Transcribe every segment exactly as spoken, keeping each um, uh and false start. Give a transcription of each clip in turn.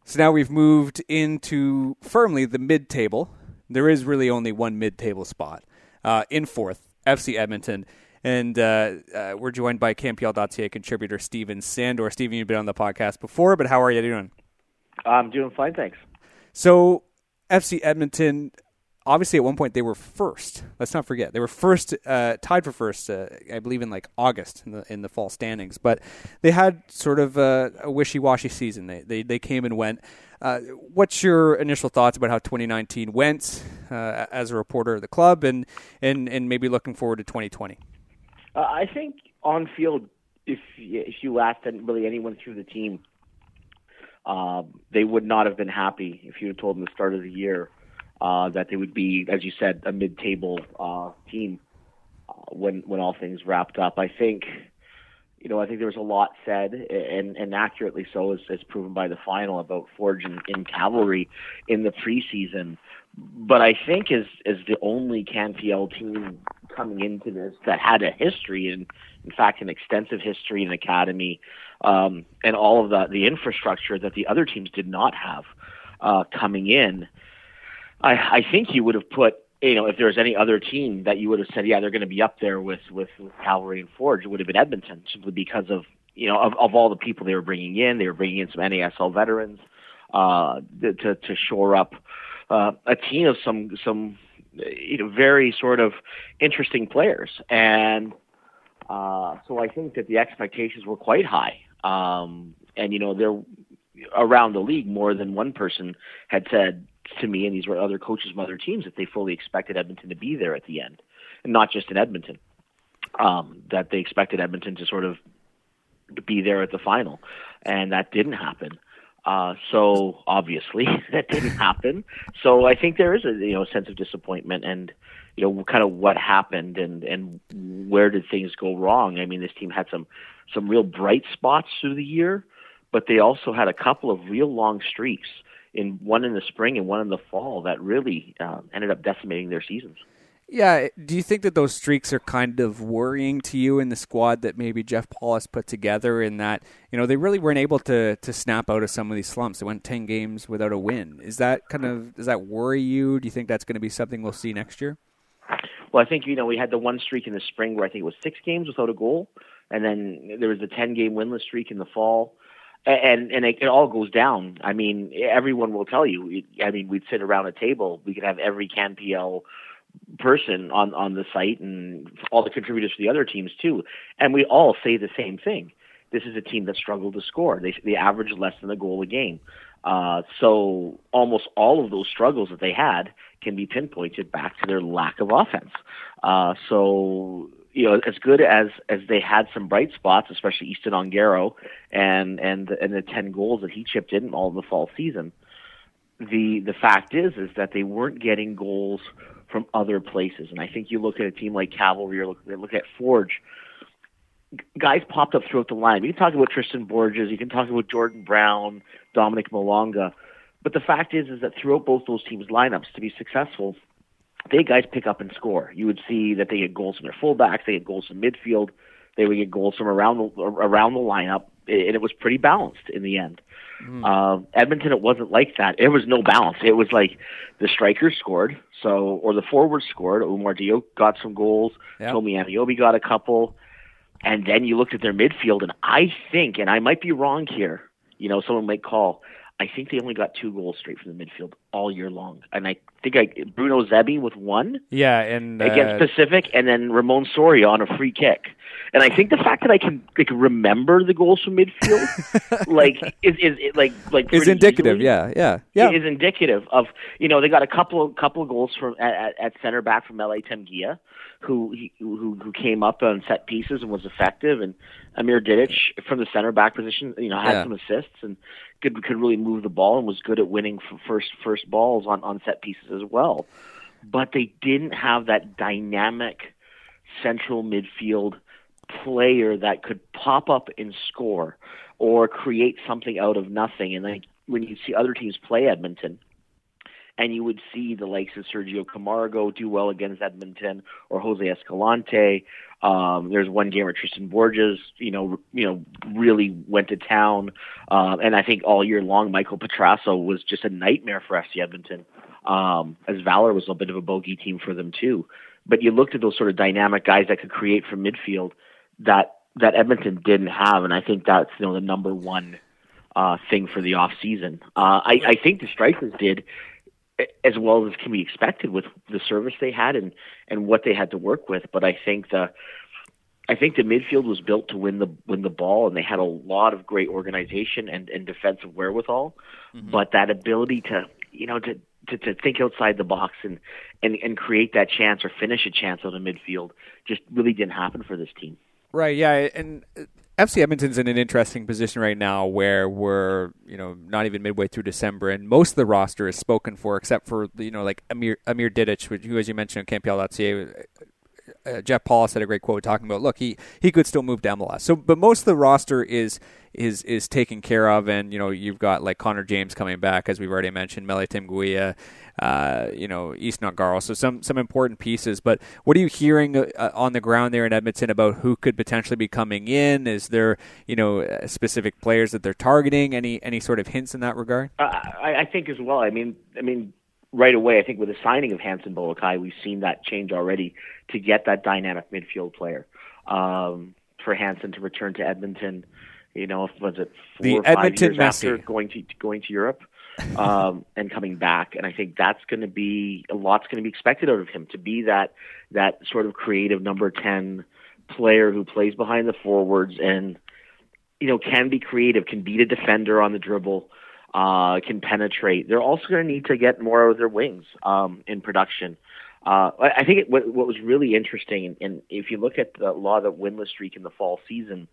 So now we've moved into firmly the mid-table. There is really only one mid-table spot. Uh, in fourth, F C Edmonton. And uh, uh, we're joined by K M P L dot C A contributor Steven Sandor. Steven, you've been on the podcast before, but how are you doing? I'm doing fine, thanks. So F C Edmonton, obviously at one point they were first. Let's not forget. They were first, uh, tied for first, uh, I believe in like August in the in the fall standings. But they had sort of a, a wishy-washy season. They, they, they came and went. Uh, what's your initial thoughts about how twenty nineteen went uh, as a reporter of the club and, and, and maybe looking forward to twenty twenty? Uh, I think on field, if if you asked really anyone through the team, uh, they would not have been happy if you had told them the start of the year uh, that they would be, as you said, a mid-table uh, team uh, when when all things wrapped up. I think, you know, I think there was a lot said, and, and accurately so, as, as proven by the final, about Forge and, and Cavalry in the preseason. But I think as as the only C A N P L team coming into this that had a history, and in fact an extensive history in academy, um, and all of the, the infrastructure that the other teams did not have uh, coming in, I, I think you would have put, you know, if there was any other team that you would have said, yeah, they're going to be up there with, with, with Cavalry and Forge, it would have been Edmonton, simply because of, you know, of, of all the people they were bringing in. They were bringing in some N A S L veterans uh, to, to shore up Uh, a team of some some you know very sort of interesting players, and uh, so I think that the expectations were quite high. Um, and you know, there around the league, more than one person had said to me, and these were other coaches from other teams, that they fully expected Edmonton to be there at the end, and not just in Edmonton. Um, that they expected Edmonton to sort of be there at the final, and that didn't happen. Uh, so obviously that didn't happen. So I think there is a, you know, sense of disappointment and, you know, kind of what happened and, and where did things go wrong? I mean, this team had some, some real bright spots through the year, but they also had a couple of real long streaks, in one in the spring and one in the fall, that really uh, ended up decimating their seasons. Yeah, do you think that those streaks are kind of worrying to you in the squad that maybe Jeff Paulus put together, in that, you know, they really weren't able to to snap out of some of these slumps? They went ten games without a win. Is that kind of, does that worry you? Do you think that's going to be something we'll see next year? Well, I think, you know, we had the one streak in the spring where I think it was six games without a goal, and then there was a ten-game winless streak in the fall. And and it, it all goes down. I mean, everyone will tell you. I mean, we'd sit around a table. We could have every C A N P L person on, on the site and all the contributors for the other teams too. And we all say the same thing. This is a team that struggled to score. They, they average less than a goal a game. Uh, so almost all of those struggles that they had can be pinpointed back to their lack of offense. Uh, so, you know, as good as, as they had some bright spots, especially Easton Ongaro and, and, and the ten goals that he chipped in all of the fall season, the, the fact is, is that they weren't getting goals from other places. And I think you look at a team like Cavalry or look, look at Forge, guys popped up throughout the line. You can talk about Tristan Borges, you can talk about Jordan Brown, Dominic Malonga, but the fact is, is that throughout both those teams' lineups, to be successful, they guys pick up and score. You would see that they get goals from their fullbacks, they get goals from midfield, they would get goals from around the, around the lineup, and it was pretty balanced in the end. Mm. Uh, Edmonton, it wasn't like that. There was no balance. It was like the strikers scored, so or the forwards scored. Umar Diop got some goals. Yep. Tomi Ameobi got a couple. And then you looked at their midfield, and I think, and I might be wrong here, you know, someone might call, I think they only got two goals straight from the midfield all year long. And I think I, Bruno Zebi with one yeah, and uh, against Pacific, and then Ramon Soria on a free kick. And I think the fact that I can like remember the goals from midfield, like is is like like is indicative. Easily, yeah, yeah, yeah. Is indicative of, you know, they got a couple of couple of goals from at, at center back from L A Temgia, who who who came up on set pieces and was effective, and Amir Didic from the center back position, you know, had yeah. some assists and could could really move the ball and was good at winning first first balls on, on set pieces as well. But they didn't have that dynamic central midfield player that could pop up and score or create something out of nothing. And then when you see other teams play Edmonton, and you would see the likes of Sergio Camargo do well against Edmonton, or Jose Escalante, Um, there's one game where Tristan Borges, you know, you know, really went to town, uh, and I think all year long, Michael Petrasso was just a nightmare for F C Edmonton. Um, as Valor was a bit of a bogey team for them too. But you looked at those sort of dynamic guys that could create from midfield that that Edmonton didn't have, and I think that's, you know, the number one uh, thing for the off season. Uh, I, I think the Strikers did as well as can be expected with the service they had and, and what they had to work with. But I think the I think the midfield was built to win the win the ball, and they had a lot of great organization and, and defensive wherewithal. Mm-hmm. But that ability to you know to, to, to think outside the box and, and, and create that chance or finish a chance on the midfield just really didn't happen for this team. Right, yeah, and F C Edmonton's in an interesting position right now where we're, you know, not even midway through December, and most of the roster is spoken for, except for, you know, like Amir Amir Didic, who, as you mentioned on K P L dot C A, uh, Jeff Paulus had a great quote talking about, look, he, he could still move to M L S. So, but most of the roster is is is taken care of, and, you know, you've got like Connor James coming back, as we've already mentioned, Mele Timguia, uh, you know, East Notgaro, so some some important pieces. But what are you hearing uh, on the ground there in Edmonton about who could potentially be coming in? Is there, you know, uh, specific players that they're targeting? Any any sort of hints in that regard? Uh, I, I think as well. I mean, I mean, right away, I think with the signing of Hanson Bolokai, we've seen that change already to get that dynamic midfield player. Um, for Hanson to return to Edmonton, you know, was it four the or five Edmonton years Messi. after going to going to Europe? um, and coming back, and I think that's going to be a lot's going to be expected out of him to be that that sort of creative number ten player who plays behind the forwards and, you know, can be creative, can beat a defender on the dribble, uh, can penetrate. They're also going to need to get more out of their wings um, in production. Uh, I think it, what, what was really interesting, and, and if you look at the law of the winless streak in the fall season.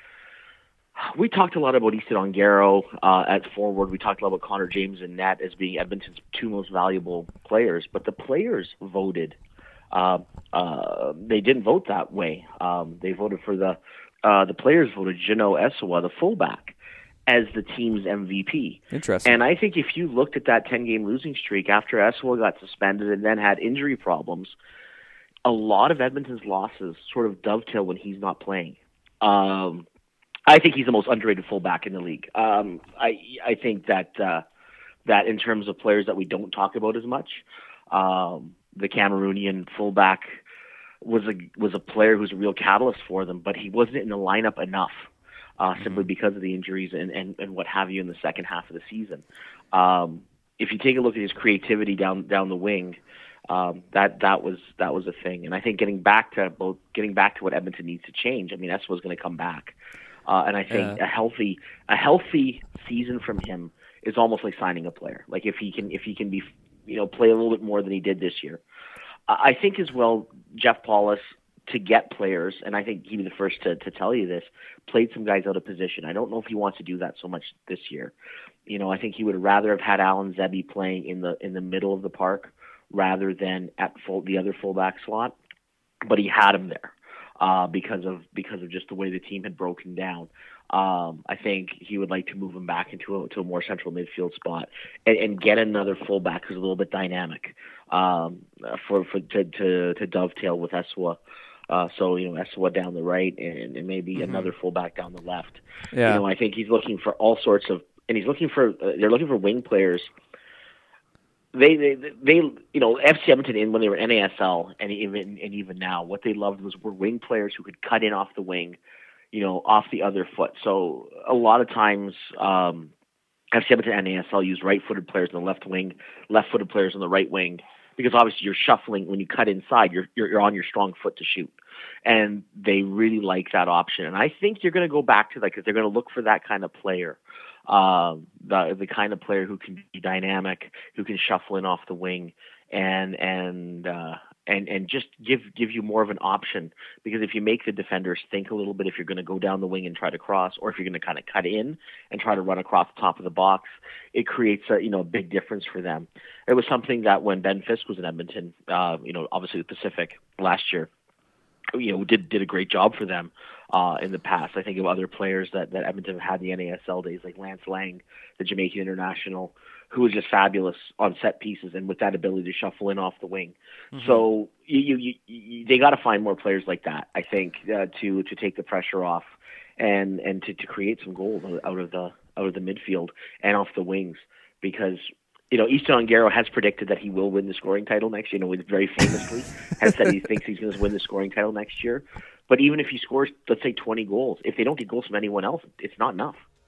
We talked a lot about Easton Ongaro uh, at forward. We talked a lot about Connor James and net as being Edmonton's two most valuable players. But the players voted. Uh, uh, they didn't vote that way. Um, they voted for the uh, the players voted Jeannot Esawa, the fullback, as the team's M V P. Interesting. And I think if you looked at that ten-game losing streak after Esawa got suspended and then had injury problems, a lot of Edmonton's losses sort of dovetail when he's not playing. Um I think he's the most underrated fullback in the league. Um, I I think that uh, that in terms of players that we don't talk about as much, um, the Cameroonian fullback was a was a player who's a real catalyst for them, but he wasn't in the lineup enough, uh, mm-hmm. simply because of the injuries and, and, and what have you in the second half of the season. Um, if you take a look at his creativity down down the wing, um, that that was that was a thing. And I think getting back to both getting back to what Edmonton needs to change. I mean, Esawa was going to come back. Uh, and I think yeah. a healthy a healthy season from him is almost like signing a player. Like if he can if he can be you know play a little bit more than he did this year. Uh, I think as well Jeff Paulus to get players, and I think he'd be the first to, to tell you this, played some guys out of position. I don't know if he wants to do that so much this year. You know, I think he would rather have had Alan Zebby playing in the in the middle of the park rather than at full the other fullback slot. But he had him there. Uh, because of because of just the way the team had broken down, um, I think he would like to move him back into a, to a more central midfield spot and, and get another fullback who's a little bit dynamic um, for for to, to to dovetail with Esawa. Uh, so you know Esawa down the right and, and maybe mm-hmm. another fullback down the left. Yeah. You know I think he's looking for all sorts of and he's looking for uh, they're looking for wing players. They, they, they, you know, F C Edmonton in when they were N A S L and even and even now, what they loved was were wing players who could cut in off the wing, you know, off the other foot. So a lot of times, um, F C Edmonton and N A S L use right-footed players on the left wing, left-footed players on the right wing, because obviously you're shuffling when you cut inside, you're you're, you're on your strong foot to shoot, and they really like that option. And I think you're going to go back to that because they're going to look for that kind of player. Um, the the kind of player who can be dynamic, who can shuffle in off the wing, and and uh, and and just give give you more of an option. Because if you make the defenders think a little bit, if you're going to go down the wing and try to cross, or if you're going to kind of cut in and try to run across the top of the box, it creates a you know a big difference for them. It was something that when Ben Fisk was in Edmonton, uh, you know, obviously the Pacific last year, you know, did did a great job for them. uh, in the past. I think of other players that, that Edmonton have had in the N A S L days, like Lance Lang, the Jamaican international, who was just fabulous on set pieces and with that ability to shuffle in off the wing. Mm-hmm. So you, you, you, they got to find more players like that, I think, uh, to to take the pressure off and and to, to create some goals out of the out of the midfield and off the wings, because you know Easton Ongaro has predicted that he will win the scoring title next year. You know, very famously has said he thinks he's going to win the scoring title next year. But even if he scores, let's say, twenty goals, if they don't get goals from anyone else, it's not enough.